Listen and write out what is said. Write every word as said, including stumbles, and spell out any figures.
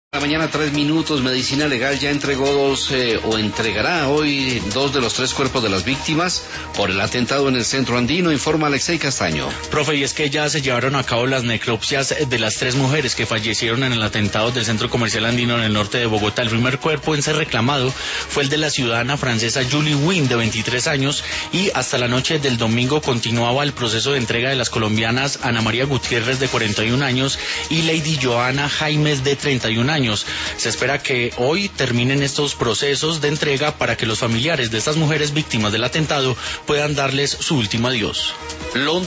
La mañana, tres minutos. Medicina Legal ya entregó dos, eh, o entregará hoy dos de los tres cuerpos de las víctimas por el atentado en el centro andino, informa Alexei Castaño. Profe, y es que ya se llevaron a cabo las necropsias de las tres mujeres que fallecieron en el atentado del centro comercial andino en el norte de Bogotá. El primer cuerpo en ser reclamado fue el de la ciudadana francesa Julie Wynn, de veintitrés años, y hasta la noche del domingo continuaba el proceso de entrega de las colombianas Ana María Gutiérrez, de cuarenta y un años, y Lady Joana Jaimes, de treinta y un años. Se espera que hoy terminen estos procesos de entrega para que los familiares de estas mujeres víctimas del atentado puedan darles su último adiós. Londres